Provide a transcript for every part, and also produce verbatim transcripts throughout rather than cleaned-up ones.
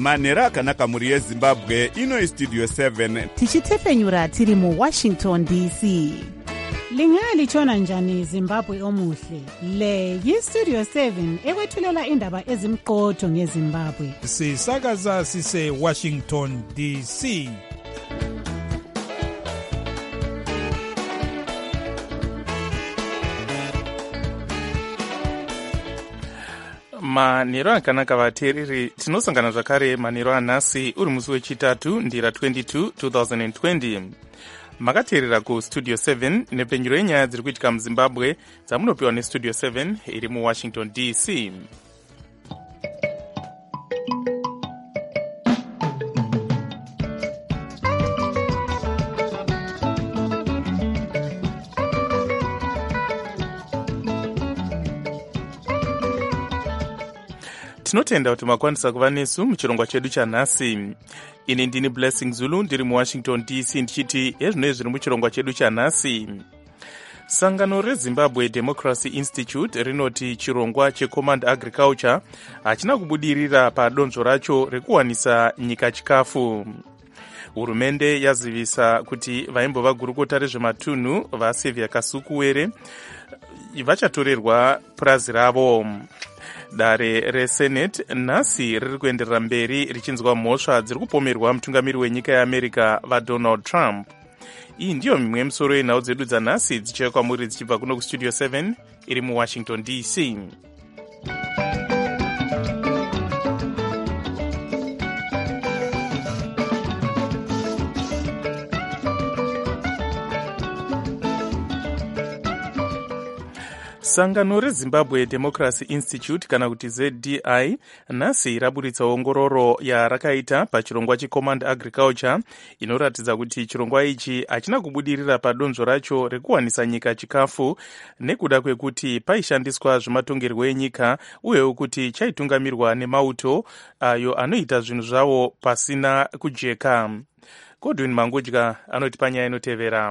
manhero akanaka mhuri yezimbabwe. Ino istudio seven tichitefenyura tiri muwashington D C. Lingalitshona njani Zimbabwe omuhle? Le yistudio seven ekwethulela indaba ezimqotho ngeZimbabwe. Sisakaza sise Washington D C. manhero akanaka vateereri, tinosangana zvakare manhero anhasi uri musi wechitatu ndira twenty-two twenty twenty. Makateerera kustudio seven nepenyuro yenyaya dziri kuitika muzimbabwe dzamunopiwa nestudio seven iri muwashington D C. Tinotenda kuti makwanisa kuva nesu muchirongwa chedu chanhasi. Ini ndini Blessing Zulu ndiri muwashington D C ndichiti ezvino zviri muchirongwa chedu chanhasi. Sangano reZimbabwe Democracy Institute rinoti chirongwa checommand agriculture hachina kubudirira padonzvo racho rekuwanisa nyika chikafu. Hurumende yazivisa kuti vaimbova gurukota rezvematunhu vaSevia Kasukuwere vachatorerwa purazi ravo. Dare reSenate nhasi riri kuenderera mberi richinzwa mhosva dziri kupomerwa mutungamiri wenyika yeAmerica vaDonald Trump. Iyi ndiyo mimwe yemisoro yenhau dzedu dzanhasi dzichiuya kwamuri dzichibva kuno kustudio seven iri muwashington D C. Sangano reZimbabwe Democracy Institute kana kuti Z D I nhasi raburitsa ongororo yarakaita pachirongwa checommand agriculture inoratidza kuti chirongwa ichi hachina kubudirira padonzvo racho rekuwanisa nyika chikafu nekuda kwekuti paishandiswa zvematongerwo enyika uyewo kuti chaitungamirwa nemauto ayo anoita zvinhu zvawo pasina kujeka. Godwin Mangudya anoti panyaya inotevera.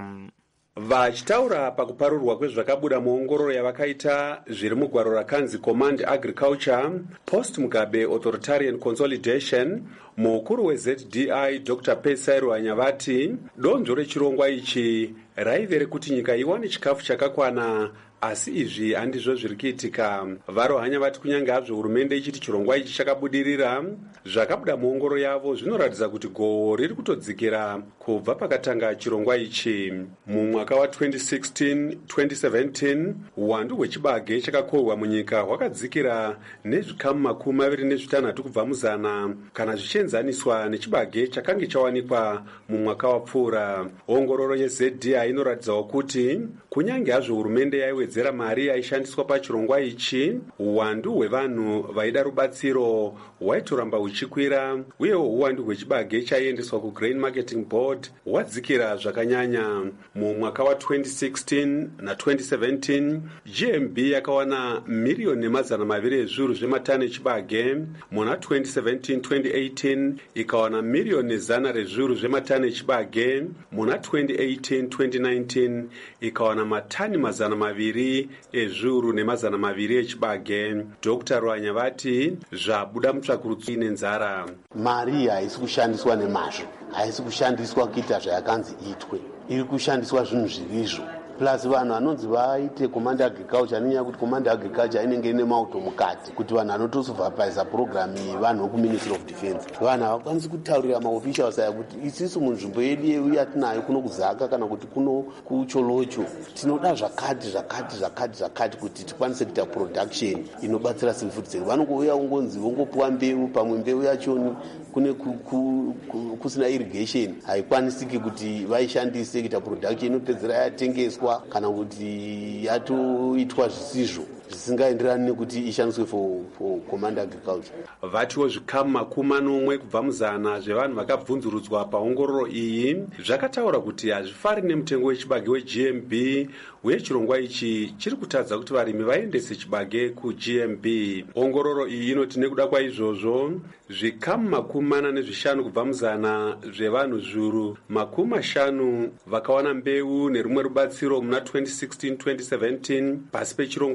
Vachitaura pakuparurwa kwezvakabuda muongororo yavakaita zviri mugwaro rakanzi Command Agriculture Post Mugabe Authoritarian Consolidation, mukuru weZ D I Doctor Pesairu Anyavati donzvo rechirongwa ichi raive rekuti nyika iwane chikafu chakakwana, asi izvi handizvo zviri kuitika. Varo Hanyavati kunyange hazvo hurumende ichiti chirongwa ichi chakabudirira, zvakabuda muongororo yavo zvinoratidza kuti gohwo riri kutodzikira kubva pakatanga chirongwa ichi. Mumwaka wa twenty sixteen twenty seventeen uwandu hwechibage chakakohwa munyika hwakadzikira nezvikamu makumi maviri nezvitanhatu kubva muzana kana zvichienzaniswa nechibage chakange chawanikwa mumwaka wapfuura. Ongororo yeZ D I inoratidzawo kuti kunyange hazvo hurumende yaiwedzera mari yaishandiswa pachirongwa ichi, uwandu hwevanhu vaida rubatsiro hwaitoramba huchikwira, uyewo uwandu hwechibage chaiendeswa kuGrain Marketing Board hwadzikira zvakanyanya. Mumwaka wa twenty sixteen na twenty seventeen G M B yakawana miriyoni nemazana maviri ezviuru zvematani echibage, muna twenty seventeen twenty eighteen ikawana miriyoni nezana rezviuru zvematani echibage, muna twenty eighteen twenty nineteen ikawana matani mazana maviri ezviuru nemazana maviri echibage. Doctor Rwanyavati zvabuda mutsvakurudzi nenzara. Mari haisi kushandiswa nemazvo, haisi kushandiswa kuita zvayakanzi itwe, iri kushandiswa zvinhu zvirizvo. Plus vanhu vanonzi vaite command agriculture, nenyaya kuti command agriculture inenge ine mauto mukati, kuti vanhu vanotosupervisa program iyi vanhu ku Ministry of Defence. Vanhu havakwanisi kutaurira maofficials aya kuti isisu munzvimbo yedu yedu yatinayo kuno kuzaka kana kuti kuno kucholocho tinoda zvakati zvakati zvakati zvakati kuti tikwanise kuita production inobatsira civil food sector. Vanongouya ungonzi vongopuwa mbeu, pamwe mbeu yachoni kune ku, ku, ku, kusina irrigation haikwanisiki kuti vaishandise kuita production inotedzera yatengeswa kana kuti yatoitwa zvisizvo zvisingaenderani nekuti ishandiswe for, for command agriculture. Vatiwo zvikamu makumi manomwe kubva muzana zvevanhu vakabvunzurudzwa paongororo iyi zvakataura kuti hazvifari nemutengo wechibage weG M B, uye chirongwa ichi chiri kutadza kuti varimi vaendese chibage kuG M B. Ongororo iyi inoti nekuda kwaizvozvo zvikamu makumi mana nezvishanu kubva muzana zvevanhu zviuru makumi mashanu vakawana mbeu nerumwe rubatsiro muna twenty sixteen twenty seventeen pasi pechirongwa ichi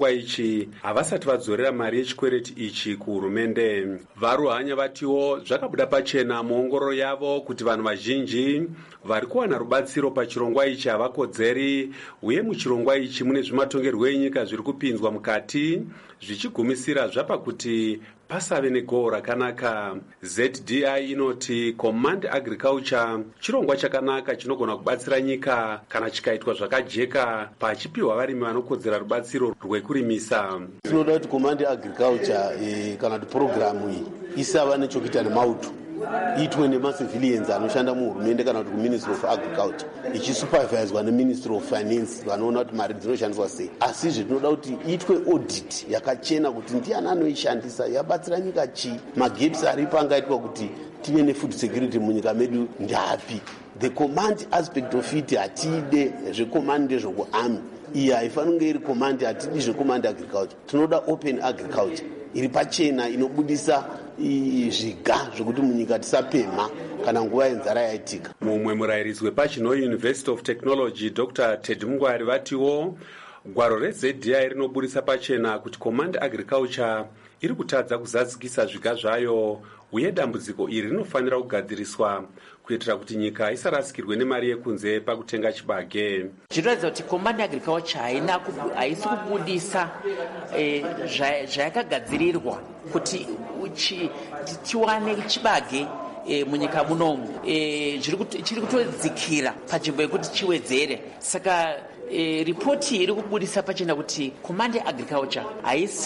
ichi havasati vadzorera mari yechikwereti ichi kuhurumende. Varuhanya vatiwo zvakabuda pachena muongororo yavo kuti vanhu vazhinji vari kuwana rubatsiro pachirongwa ichi havakodzeri, uye muchirongwa ichi mune zvimatongerwo enyika zviri kupinzwa mukati zvichigumisira zvapa kuti pasave negohwo rakanaka. Z D I inoti Command Agriculture chirongwa chakanaka chinogona kubatsira nyika kana chikaitwa zvakajeka pachipiwa varimi vanokodzera rubatsiro rwekurimisa. Tinoda kuti Command Agriculture eh, kana kuti programu iyi isava nechokuita nemauto, iitwe nemacivilians anoshanda muhurumende kana kuti kuministry of agriculture ichisuperviswa neministry of finance vanoona kuti mari dzinoshandiswa sei. Asizve tinoda kuti iitwe audit yakachena kuti ndiani anoishandisa, yabatsira nyika chii, magaps aripo angaitwa kuti tive nefood security munyika medu ndapi. The command aspect of it hatide zvecommand ndezvokuarmy, iyi haifanira kunge iri command, hatidi zvecommand agriculture. Tinoda open agriculture iri pachena inobudisa zviga zvokuti munyika tisapemha kana nguva yenzara yaitika. Mumwe murairidzi wePachinoi University of Technology Doctor Ted Mungwari vatiwo gwaro reZ D I rinobudisa pachena kuti Command Agriculture iri kutadza kuzadzikisa zviga zvayo, uye dambudziko iri rinofanira kugadziriswa kuitira kuti nyika isarasikirwe nemari yekunze pakutenga chibage. Zvinoratidza kuti Command Agriculture haina haisi kubudisa zvayakagadzirirwa kuti tiwane chibage E, munyika munomu e, chiri kutodzikira panzvimbo yekuti chiwedzere. Saka e, ripoti iri kubudisa pachena kuti Command Agriculture haisi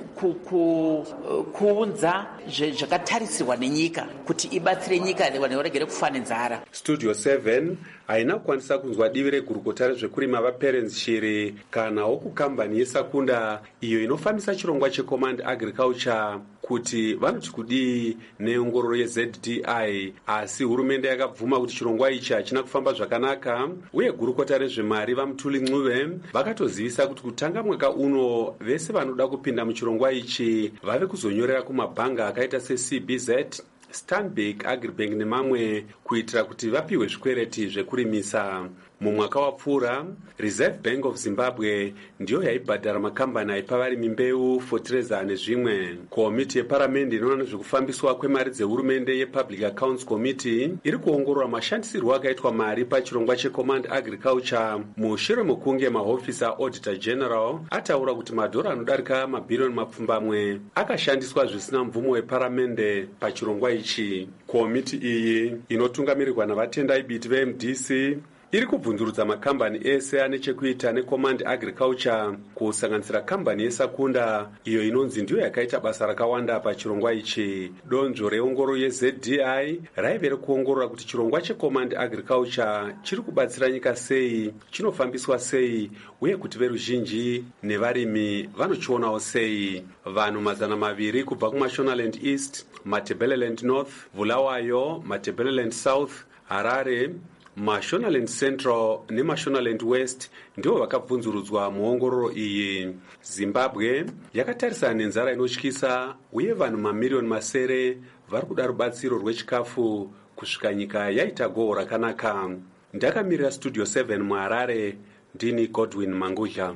kuunza zvakatarisirwa nenyika kuti ibatsire nyika nevaregere kufa nenzara. Studio seven haina kukwanisa kunzwa divi regurukota rezvekurima vaParents Shiri kanawo kukambani yeSakunda iyo inofambisa chirongwa cheCommand Agriculture kuti vanoti kudii neongororo yeZ D I, asi hurumende yakabvuma kuti chirongwa ichi hachina kufamba zvakanaka, uye gurukota rezvemari vaMutuli Ncube vakatozivisa kuti kutanga mwaka uno vese vanoda kupinda muchirongwa ichi vave kuzonyorera kumabhanga akaita seC B Z, Stanbic, Agribank nemamwe kuitira kuti vapiwe zvikwereti zvekurimisa. Mumwaka wapfuura, Reserve Bank of Zimbabwe ndiyo yaibhadhara makambani aipa varimi mbeu, fotireza nezvimwe. Komiti yeparamende inoona zvekufambiswa kwemari dzehurumende yePublic Accounts Committee iri kuongorora mashandisirwo akaitwa mari pachirongwa cheCommand Agriculture mushure mokunge mahofisi aAuditor General ataura kuti madhora anodarika mabhirioni mapfumbamwe akashandiswa zvisina mvumo weparamende pachirongwa ichi. Komiti iyi inotungamirirwa navatendai biti veM D C iri kubvunzurudza makambani ese ane chekuita neCommand Agriculture kusanganisira kambani yeSakunda iyo inonzi ndiyo yakaita basa rakawanda pachirongwa ichi. Donzvo reongororo yeZ D I raive rekuongorora kuti chirongwa cheCommand Agriculture chiri kubatsira nyika sei, chinofambiswa sei, uye kuti veruzhinji nevarimi vanochionawo sei. Vanhu mazana maviri kubva kuMashonaland East, Matabeleland North, Bulawayo, Matabeleland South, Harare, Mashonaland Central neMashonaland West ndivo vakabvunzurudzwa muongororo iyi. Zimbabwe yakatarisana nenzara inotyisa, uye vanhu mamiliyoni masere vari kuda rubatsiro rwechikafu kusvika nyika yaita gohwo rakanaka. Ndakamirira Studio seven muHarare, ndini Godwin Mangudya.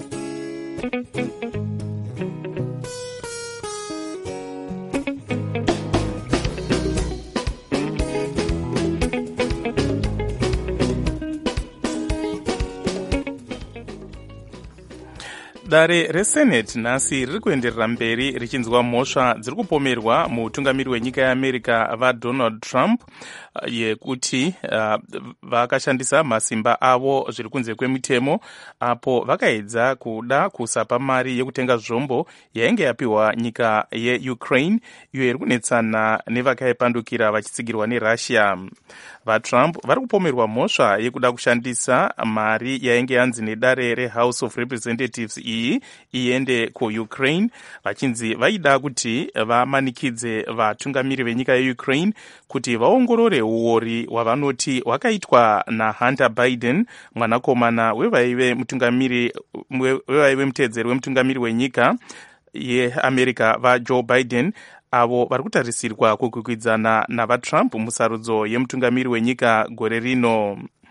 Dare reSenate nhasi riri kuenderera mberi richinzwa mhosva dziri kupomerwa mutungamiri wenyika yeAmerica vaDonald Trump yekuti uh, vakashandisa masimba avo zviri kunze kwemitemo apo vakaedza kuda kusapa mari yekutenga zvombo yainge yapiwa nyika yeUkraine iyo iri kunetsana nevakaipandukira vachitsigirwa neRussia. VaTrump vari kupomerwa mhosva yekuda kushandisa mari yainge yanzi nedare reHouse of Representatives iyi iende kuUkraine, vachinzi vaida kuti vamanikidze vatungamiri venyika yeUkraine kuti vaongorore uori hwavanoti hwakaitwa naHunter Biden, mwanakomana wevaive mutungamiri wevaive muteedzeri wemutungamiri wenyika yeAmerica vaJoe Biden, avo vari kutarisirwa kukwikwidzana navaTrump musarudzo yemutungamiri wenyika gore rino.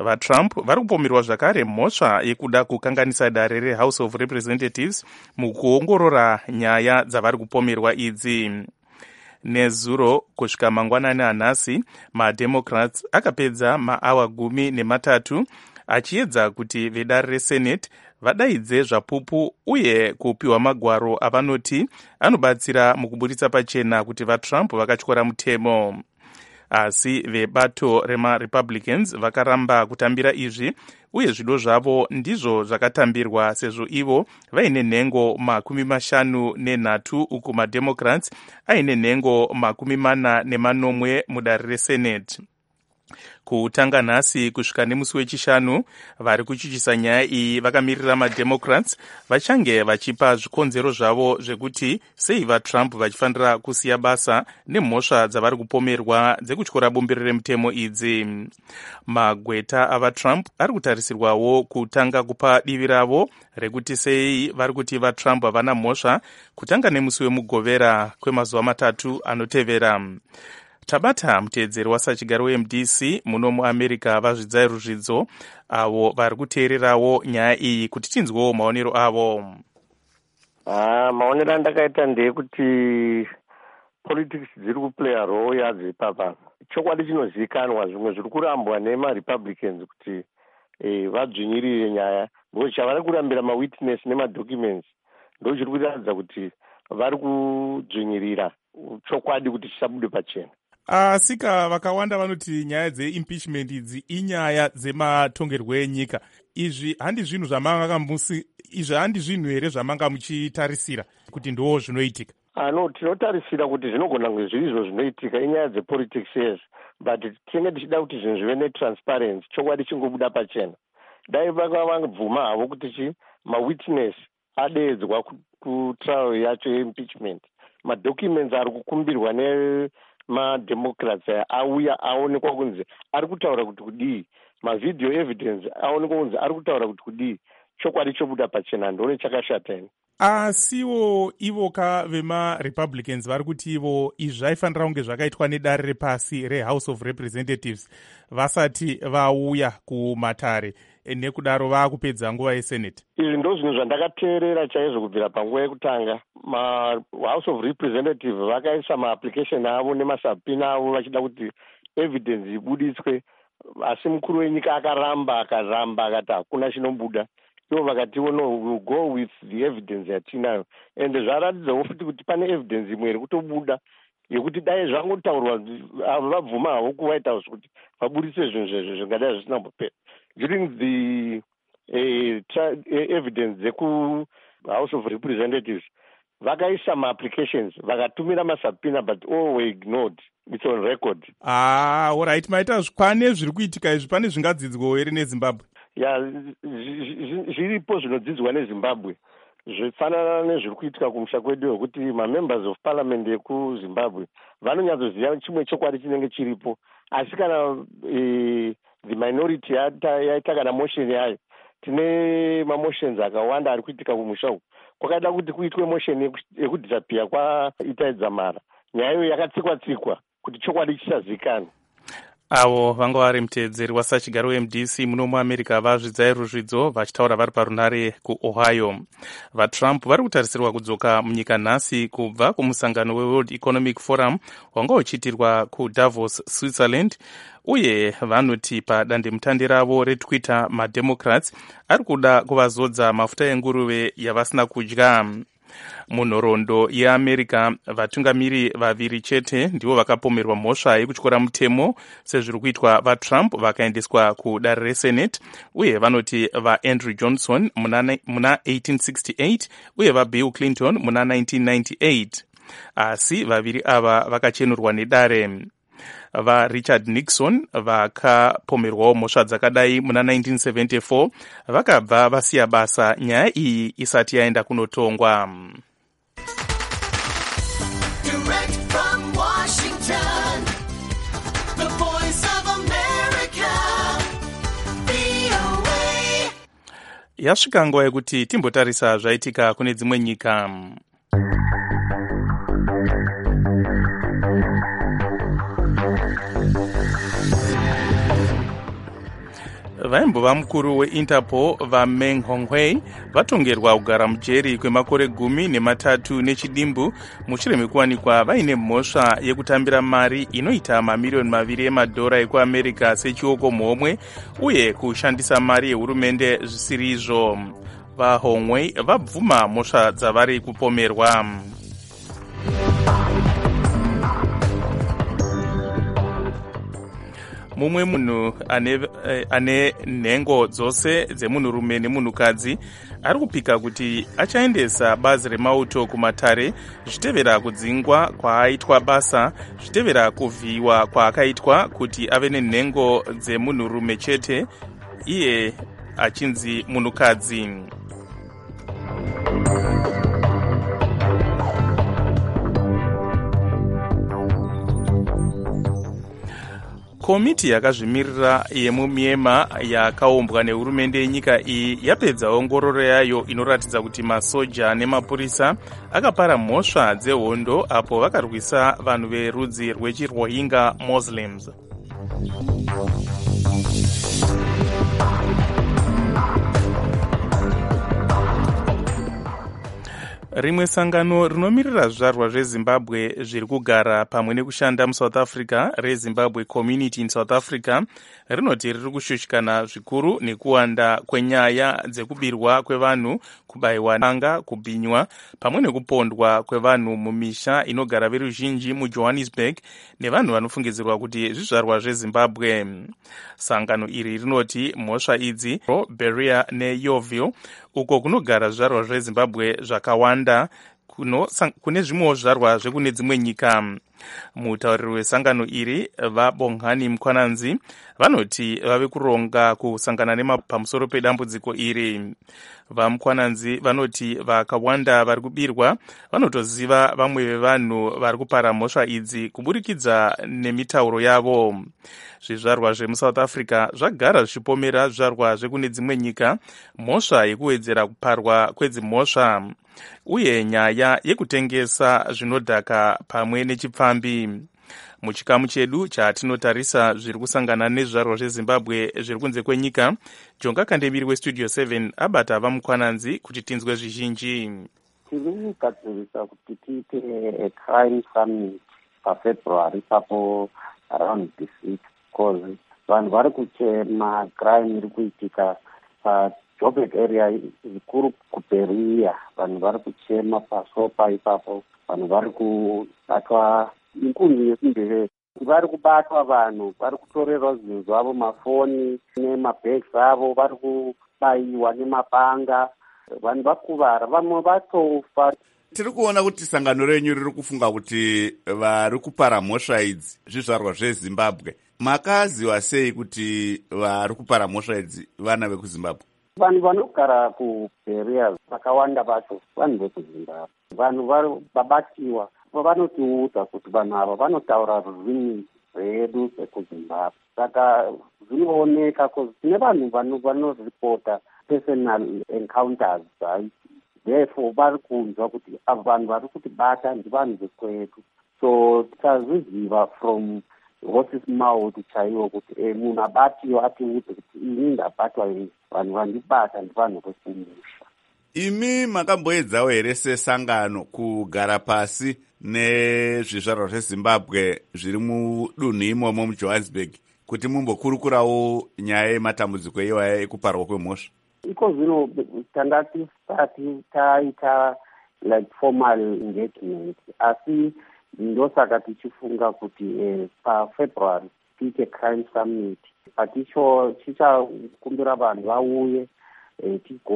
vatrump vari kupomerwa zvakare mhosva yekuda kukanganisa dare rehouse of representatives mukuongorora nyaya dzavari kupomerwa idzi. Nezuro kusvika mangwanani anhasi, mademocrats akapedza maawa gumi nematatu achiedza kuti vedare resenate vadaidze zvapupu uye kupiwa magwaro avanoti anobatsira mukuburitsa pachena kuti vatrump vakatyora mutemo. Asi vebato remarepublicans vakaramba kutambira izvi, uye zvido zvavo ndizvo zvakatambirwa sezvo ivo vaine nhengo makumi mashanu nenhatu uku mademocrats aine nhengo makumi mana nemanomwe mudare resenate. Kutanga nhasi kusvika nemusi wechishanu, vari kuchichisa nyaya iyi vakamirira mademocrats vachange vachipa zvikonzero zvavo zvekuti sei vatrump vachifanira kusiya basa nemhosva dzavari kupomerwa dzekutyora bumbiro remutemo idzi. Magweta avatrump ari kutarisirwawo kutanga kupa divi ravo rekuti sei vari kuti vatrump havana mhosva kutanga nemusi wemugovera kwemazuva matatu anotevera. Tabata muteedzeri wasachigaro weM D C muno muamerica vazvidzai ruzvidzo avo vari kuteererawo nyaya iyi kuti tinzwewo maonero avo. Ah, maonero andakaita ndeyekuti politics dziri kuplaya role yadzo ipapa. Chokwadi chinozivikanwa, zvimwe zviri kurambwa nemarepublicans kuti eh, vadzvinyirire nyaya, ngo chavari kurambira mawitness nemadocuments ndo chiri kuratidza kuti vari kudzvinyirira chokwadi kuti chisabude pachena. Asika vakawanda vanoti nyaya dzeimpeachment idzi inyaya dzematongerwo enyika. Izvi handi zvinhu zvamangakambusi izvi handi zvinhu here zvamanga muchitarisira kuti ndo zvinoitika? Ah, no, tinotarisira kuti zvinogona kunge zvirizvo zvinoitika, inyaya dzepolitics yes, but tinenge tichida kuti zvinhu zvive netransparency, chokwadi chingobuda pachena. Dai vakabvuma havo kuti chi mawitness adeedzwa kutrial yacho yeimpeachment, madocuments ari kukumbirwa ne mademocrats auya aonekwa kunzi ari kutaura kuti kudii, mavideo evidence aonekwa kunzi ari kutaura kuti kudii, chokwadi chobuda pachena, ndone chakashata ini. Asiwo ivoka vemarepublicans vari kuti ivo izvi zvaifanira kunge zvakaitwa nedare repasi rehouse of representatives vasati vauya kumatare, nekudaro vaakupedza nguva yesenate. Izvi ndo zvinhu zvandakateerera chaizvo kubvira panguva yekutanga. mahouse of representative vakaisa maapplication avo nemasubpoena avo vachida kuti evidence ibuditswe, asi mukuru wenyika akaramba akaramba akati hakuna chinobuda. Ivo vakati no, we'll go with the evidence yatinayo, ende zvaratidzawo futi kuti pane evidence imwe iri kutobuda yekuti dai zvangotaurwa vabvuma havo kuWhite House kuti vabudise zvinhu zvezvo zvingadai zvisina kupera. During the uh, tra- uh, evidence dzeku House of Representatives vakaisa maapplications vakatumira masubpoena but all were ignored. It's on record. Ah, alright, maita kwane zviri kuitika izvi pane zvingadzidzwawo here neZimbabwe? Ya, zviripo zvinodzidzwa neZimbabwe zvifanana nezviri kuitika kumusha kwedu wekuti mamembers of parliament ekuZimbabwe vanonyatsoziva chimwe chokwadi chinenge chiripo, asi kana e, the minority yaita kana motion yayo, tine mamotions akawanda ari kuitika kumusha uku, kwakada kuti kuitwe motion yekudisappear kwaItai Dzamara, nyaya iyo yakatsikwa tsikwa kuti chokwadi chisazikanwa. Avo vanga vari muteedzeri wasachigaro weM D C muno muamerica vazvidzai ruzvidzo vachitaura vari parunare kuOhio. VaTrump vari kutarisirwa kudzoka munyika nhasi kubva kumusangano weWorld Economic Forum wanga uchiitirwa kuDavos, Switzerland, uye vanoti padandemutande ravo reTwitter mademocrats ari kuda kuvazodza mafuta enguruve yavasina kudya. Munhoroondo yeAmerica vatungamiri vaviri chete ndivo vakapomerwa mhosva yekutyora mutemo sezviri kuitwa vaTrump vakaendeswa kudare resenate, uye vanoti vaAndrew Johnson muna eighteen sixty-eight uye vaBill Clinton muna nineteen ninety-eight. Asi vaviri ava vakachenurwa nedare. VaRichard Nixon vakapomerwawo mhosva dzakadai muna nineteen seventy-four vakabva vasiya basa nyaya iyi isati yaenda kunotongwa. Direct from Washington, the voice of America, V O A. Yasvika nguva yekuti timbotarisa zvaitika kune dzimwe nyika. vaimbova mukuru weinterpol vameng hongwei vatongerwa kugara mujeri kwemakore gumi nematatu nechidimbu mushure mekuwanikwa vaine mhosva yekutambira mari inoita mamiriyoni maviri emadhora ekuamerica sechioko mhomwe uye kushandisa mari yehurumende zvisiri izvo. VaHongwei vabvuma mhosva dzavari kupomerwa. Mumwe munhu ane, ane nhengo dzose dzemunhurume nemunhukadzi ari kupika kuti achaendesa bazi remauto kumatare zvichitevera kudzingwa kwaaitwa basa, zvichitevera kuvhiyiwa kwaakaitwa kuti ave nenhengo dzemunhurume chete, iye achinzi munhukadzi. Komiti yakazvimirira yemuMyanmar yakaumbwa nehurumende yenyika iyi yapedza ongororo yayo inoratidza kuti masoja nemapurisa akapara mhosva dzehondo apo vakarwisa vanhu verudzi rwechiRohingya Muslims. Rimwe sangano rinomirira zvizvarwa zveZimbabwe zviri kugara pamwe nekushanda muSouth Africa reZimbabwe Community in South Africa rinoti riri kushushikana zvikuru nekuwanda kwenyaya dzekubirwa kwevanhu, kubayiwa nanga, kubhinywa pamwe nekupondwa kwevanhu mumisha inogara veruzhinji muJohannesburg nevanhu vanofungidzirwa kuti zvizvarwa zveZimbabwe. Sangano iri rinoti mhosva idzi Beria neYoville uko kunogara zvizvarwa zveZimbabwe zvakawanda kune zvimwewo zvizvarwa zvekune dzimwe nyika. Mutauriri wesangano iri vaBongani Mkwananzi vanoti vave kuronga kusangana nema pamusoro pedambudziko iri. VaMkwananzi vanoti vakawanda vari kubirwa vanotoziva vamwe vevanhu vari kupara mhosva idzi kuburikidza nemitauro yavo. Zvizvarwa zvemuSouth Africa zvagara zvichipomera zvizvarwa zvekune dzimwe nyika mhosva yekuwedzera kuparwa kwedzimhosva uye nyaya yekutengesa zvinodhaka pamwe nechipfambi. Muchikamu chedu chatinotarisa zviri kusangana nezvizvarwa zveZimbabwe zviri kunze kwenyika, Jonga Kandemiri weStudio seven abata vaMukwananzi kuti tinzwe zvizhinji. Tiri kugadzirisa kuti tiite crime summit paFebruary ipapo around this week because vanhu vari kuchema crime iri kuitika paJoburg area zvikuru kuBeria. Vanhu vari kuchema paSopa ipapo, vanhu vari kubatwa inkunzi yekundevere, vari kubatwa vanhu, vari kutorerwa zvinhu zvavo, mafoni nemabhegi avo, vari kubayiwa nemapanga, vanhu vakuvara, vamwe vatofa. Tiri kuona kuti sangano renyu riri kufunga kuti vari kupara mhosva idzi zvizvarwa zveZimbabwe. Makaziva sei kuti vari kupara mhosva idzi vana vekuZimbabwe? Vanhu vanogara kuBeria vakawanda vacho vanhu vekuZimbabwe. Vanhu vari babatiwa vanotiudza kuti vanhu ava vanotaura rurimi rwedu rwekuZimbabwe. Saka zvinooneka kuti tine vanhu vanoripota personal encounters, therefore vari kunzwa kuti ava vanhu vari kutibata ndivanhu vekwedu. So tikazviziva from horse's mouth chaiwo kuti e, munhu abatiwa atiudze kuti ini ndabatwa ini, vanhu vandibata ndivanhu vekumusha. Imi makamboedzawo here sesangano kugara pasi nezvizvarwa zveZimbabwe zviri mudunhu imomo muJohannesburg kuti mumbokurukurawo nyaya yematambudziko iwaya ekuparwa kwemhosva? Iko zvino tanga tisati taita like formal engagement, asi ndosaka tichifunga kuti eh, paFebruary tiite crime summit paticho chichakumbira vanhu vauye E,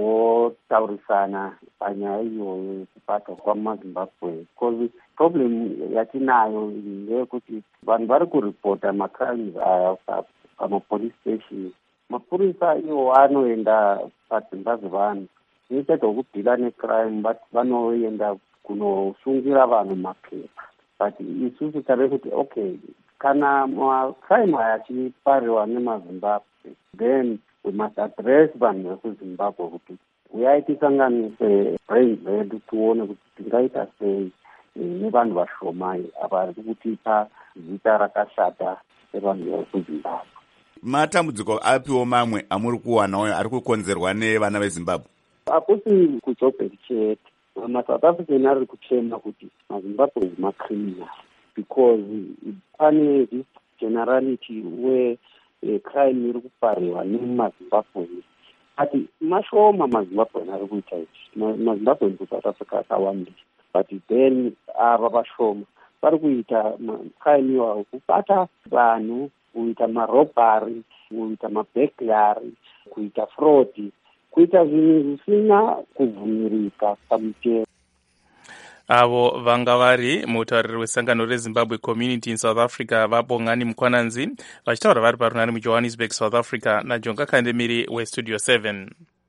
tigotaurisana panyaya iyoyo yekubatwa kwamaZimbabwe. Because problem yatinayo ndeyekuti vanhu vari kuripota macrimes aya pamapolice station. Mapurisa iwo anoenda padzimba dzevanhu, instead okudhila necrime but vanoenda kunosungira vanhu mapepa. But isusu tave kuti okay, kana macrime aya achipariwa nemaZimbabwe, then we must address vanhu vekuZimbabwe kuti uyai tisanganise brain zedu tione kuti tingaita sei nevanhu vashomai ava vari kutipa zita rakashata sevanhu vekuZimbabwe. matambudziko apiwo mamwe amuri kuwanayo ari kukonzerwa nevana vezimbabwe? hakusi kujoburg chete. masouth african ari kuchema kuti mazimbabwe macriminal because pane this generality where uh, crime iri kupariwa nemumazimbabweni. Ati mashoma mazimbabweni ari kuita izvi. Mazimbabweni kusouth africa akawanda, but then ava vashoma vari kuita crime iwayo, kubata vanhu, kuita marobhari, kuita maburglary, kuita fraud, kuita zvinhu zvisina kubvumirika pamutemo. avo vanga vari mutauriri wesangano rezimbabwe community in south africa vabongani mukwananzi vachitaura vari parunhare mujohannesburg, south africa, najonga kandemiri westudio seven.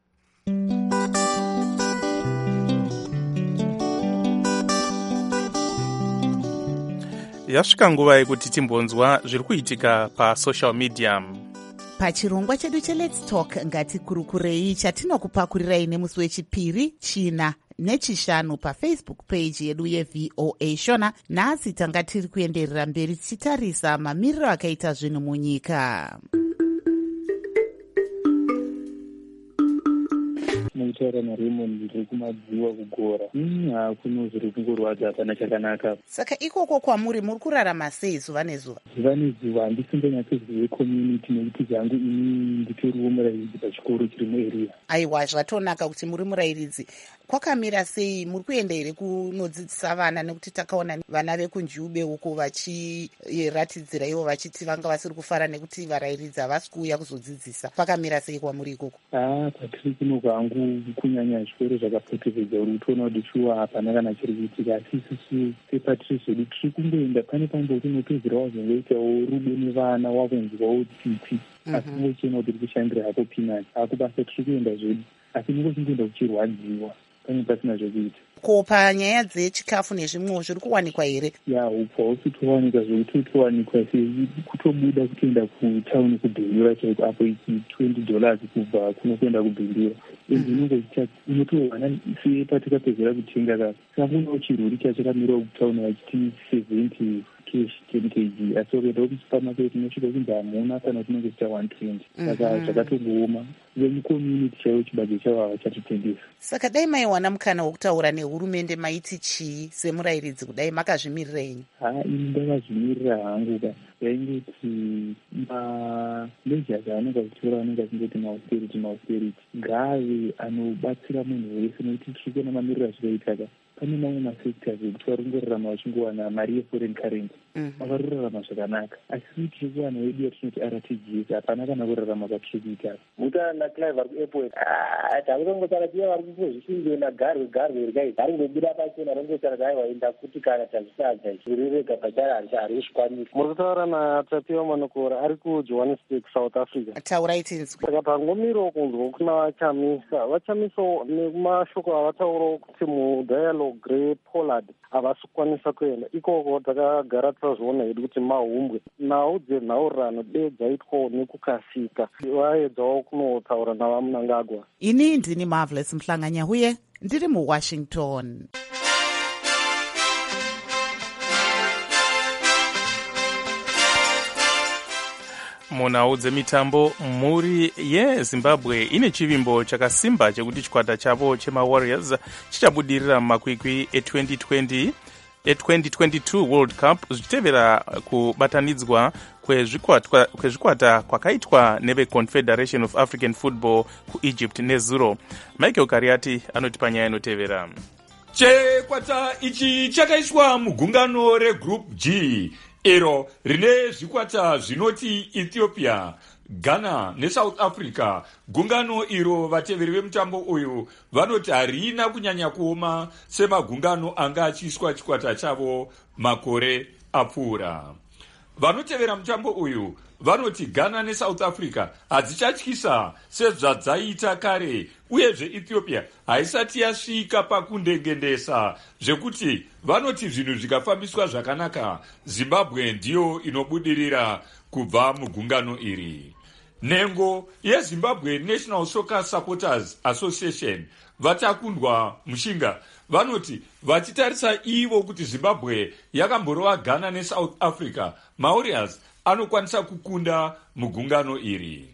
yasvika nguva yekuti timbonzwa zviri kuitika pasocial media. pachirongwa chedu cheLet's Talk ngatikurukurei chatinokupakurirai nemusi wechipiri, china nechishanu pafacebook page yedu yeV O A Shona. nhasi tanga tiri kuenderera mberi tichitarisa mamiriro akaita zvinhu munyika. mutaura naRaymond ndiri kumadziwa kugora. hakuno zviri kungorwadza hapana chakanaka. Saka ikoko kwamuri muri kurarama sei zuva nezuva? zuva nezuva handisinganyatsozive community nekuti zvangu ini nditoriwo murairidzi pachikoro chiri muarea. aiwa, zvatonaka kuti muri murairidzi. kwakamira sei? muri kuenda here kunodzidzisa vana? nekuti takaona vana vekunjube uko vachiratidzira ivo vachiti vanga vasiri kufara nekuti varairidzi havasi kuuya kuzodzidzisa. kwakamira sei kwamuri ikoko? ah kwatiri kuno kwangu kunyanya zvikoro zvakapoteredza uri kutoona kuti shuwa hapana kana chiri kuitika, asi isusu sepatiri zvedu tiri kungoenda pane pamboti unotozira wazongoitawo rudo nevana wakunzwawo tsitsi, asi ngochiona kuti iri kushandira hako pinati ako basa tiri kuenda zvedu, asi ningochingoenda kuchirwadziwa pane pasina zvekuita. ko panyaya dzechikafu nezvimwewo zviri kuwanikwa here? ya upwa usitowanikwa zvekuti utowanikwa kutobuda kutoenda kutauni kubhindura chaiko apo ichi twenty dollars kubva kuno kuenda kubhindura enzi inongo unotowana sepatikapedzera kutenga ka sakunawo chiruri chachakamirawo kutauni vachiti seventy cash ten kg, asi ukaendawo kusupermarket unosvika kunzi hamuna kana kuti unenge kuita one twenty. saka zvakatongooma vemucommunity chaivo chibage chavo havachatotengesa. Saka dai maiwana mukana wokutaura nehurumende maiti chii semurairidzi kudai makazvimirira inyu? ha ini ndakazvimirira hangu ka yaingoti mameasures anenge achitora anenge achingoti maausterity maausterity ngaave anobatsira munhu wese, nekuti tiri kuona mamiriro achikaita ka pane mamwe masectors ekuti vari kungorarama vachingowana mari yeforeign currency vakarurarama zvakanaka, asi tiri kuwana wedu yatinoti R T G S hapana kana kurarama kwatiri kuita. mutana naclive vari kuairport takutongotara tiya vari kupozvishingwe nagarwe garwe rikai vari kungobuda pachena rongotara kuti aiwa enda kuti kana tazvisadza zvirirega pachari hari kuzvikwanisa. muri kutaura natapiwa manokora ari kujohannesburg, south africa. taurai tinzwi. saka pangomirawo kunzwa kuna vachamisa vachamisawo nemashoko avataurawo kuti mudialogue repollard havasi kukwanisa kuenda ikoko. takagara tazviona hedu kuti mahumbwe nhau dzenhaurirano dee dzaitwawo nekukasika, vaedzawo kunotaura navamunangagwa. ini ndini Marvelous Mhlanganya huye ndiri muwashington. munhau dzemitambo, mhuri yezimbabwe ine chivimbo chakasimba chekuti chikwata chavo chemawarriors chichabudirira mumakwikwi etwenty twenty etwenty twenty-two World Cup zvichitevera kubatanidzwa kwezvikwata, kwezvikwata kwakaitwa neveConfederation of African Football kuEgypt nezuro. Michael Kariati anoti panyaya inotevera. chikwata ichi chakaiswa mugungano regroup G iro rine zvikwata zvinoti Ethiopia, Ghana neSouth Africa. Gungano iro vateveri vemutambo uyu vanoti harina kunyanya kuoma semagungano anga achiiswa chikwata chavo makore apfuura. Vanotevera mutambo uyu vanoti Ghana neSouth Africa hadzichatyisa sezvadzaita kare, uyezve Ethiopia haisati yasvika pakundengendesa, zvekuti vanoti zvinhu zvikafambiswa zvakanaka Zimbabwe ndiyo inobudirira kubva mugungano iri. Nhengo yeZimbabwe National Soccer Supporters Association vatakundwa mushinga vanoti vachitarisa ivo kuti Zimbabwe yakamborova Ghana neSouth Africa, Mauritius anokwanisa kukunda mugungano iri.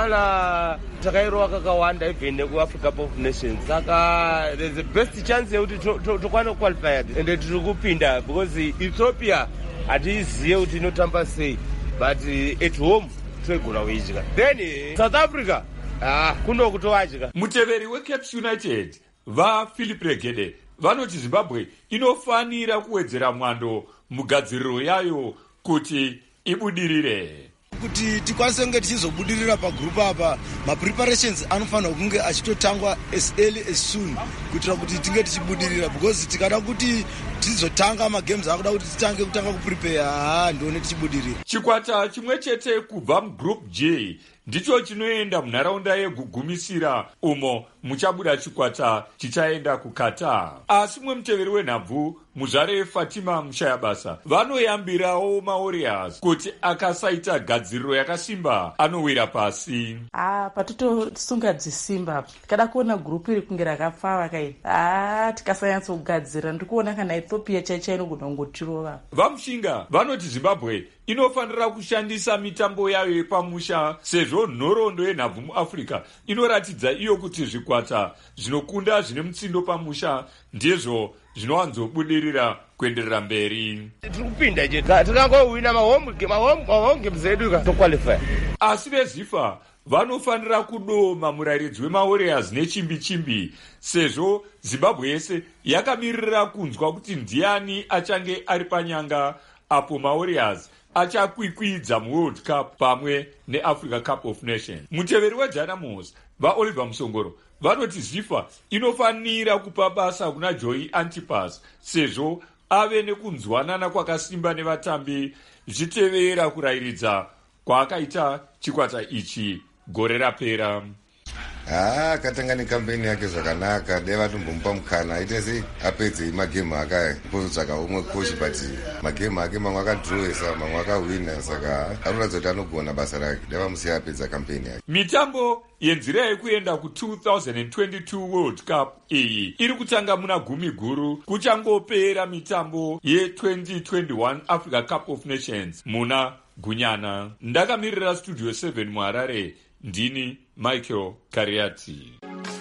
Ghana takairowa kakawanda even nekuAfrica Cup of Nations, saka there's the best chance yekuti tokwana qualified ende tiri kupinda because Ethiopia hatiiziye kuti inotamba sei, but at home toigona kuidya. Then South Africa ah kuno kutowadya. Muteveri weCaps United vaPhilip Regede vanoti Zimbabwe inofanira kuwedzera mwando mugadziriro yayo kuti ibudirire. Kuti tikwanise kunge tichizobudirira pagrupu apa, mapreparations anofanira kunge achitotangwa as early as soon kuitira kuti tinge tichibudirira, because tikada kuti tizotanga magames akuda kuti titange kutanga kuprepare haa ndione tichibudirira. Chikwata chimwe chete kubva mugroup J ndicho chinoenda munharaunda yegugumisira umo muchabuda chikwata chichaenda kukata. Asi mwe muteveri wenhabvu muzvare Fatima Mushayabasa vanoyambirawo maWarriors kuti akasaita gadziriro yakasimba anowira pasi. Ah, patotosunga dzisimba tikada kuona gurupu iri kunge rakapfava kai. Ah, tikasanyatso kugadzira ndikuona kana Ethiopia chaicha inogona kungotirova. Vamushinga vanoti Zimbabwe inofanira kushandisa mitambo yayo yepamusha sezvo nhoroondo yenhabvu muAfrica inoratidza iyo kuti zvikwata zvinokunda zvine mutsindo pamusha ndizvo zvinowanzobudirira kuenderera mberi. Tiri kupinda je tikangowina mahome games edu toqualify. Asi vezifa vanofanira kudoma murairidzi wemaWarriors nechimbi chimbi sezvo Zimbabwe yese yakamirira kunzwa kuti ndiani achange ari panyanga apo maWarriors achakwikwidza muWorld Cup pamwe neAfrica Cup of Nations. Muteveri weDynamos vaOliver Musongoro vanoti Zifa inofanira kupa basa kuna Joey Antipas sezvo ave nekunzwanana kwakasimba nevatambi zvichitevera kurairidza kwaakaita chikwata ichi gore rapera. Ah, katanga nekampeni yake zvakanaka, deva tombomupa mukana aite sei apedze magemu ake kuzotsvaka umwe coach, but magemu ake mamwe akadhurowesa mamwe akawina, saka anoratidza kuti anogona basa rake, deva musiya apedza kampeni yake. Mitambo yenzira yekuenda ku-twenty twenty-two World Cup iyi iri kutanga muna gumi guru kuchangopera mitambo ye-twenty twenty-one Africa Cup of Nations muna Gunyana. Ndakamirira Studio seven muHarare, ndini Michael Kariati.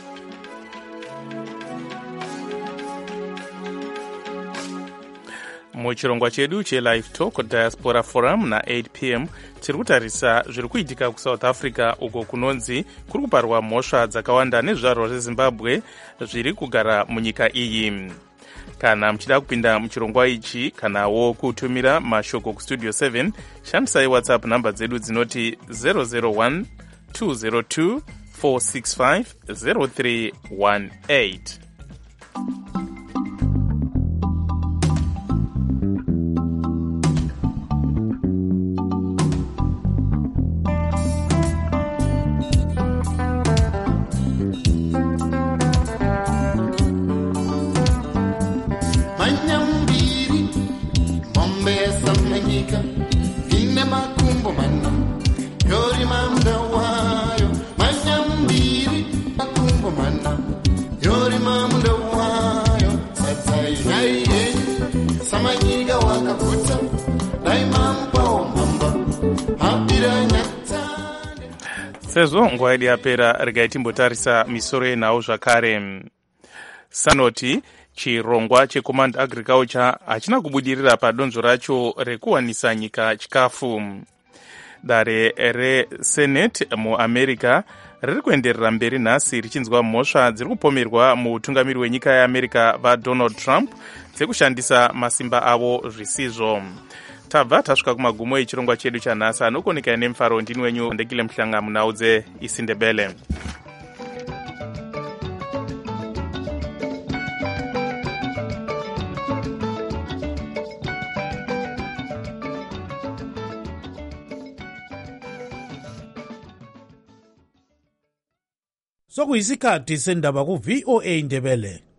muchirongwa chedu chelive talk diaspora forum na-eight p m tiri kutarisa zviri kuitika kusouth africa uko kunonzi kuri kuparwa mhosva dzakawanda nezvizvarwa zvezimbabwe zviri kugara munyika iyi. Kana muchida kupinda muchirongwa ichi kanawo kutumira mashoko kustudio seven, shandisai whatsapp namba dzedu dzinoti zero zero one two zero two four six five zero three one eight. Sezvo nguva yedu yapera, regai timbotarisa misoro yenhau zvakare. Sanoti chirongwa checommand agriculture hachina kubudirira padonzvo racho rekuwanisa nyika chikafu. Dare resenate muAmerica riri kuenderera mberi nhasi richinzwa mhosva dziri kupomerwa muutungamiri wenyika yeAmerica vaDonald Trump dzekushandisa masimba avo zvisizvo. Tabva tasvika kumagumo echirongwa chedu chanhasi, anokoneka nemufaro ndini wenyu Ndegile Mhlanga munhau dzeIsindebele. Sokuyisikhathi sendaba ku V O A Ndebele.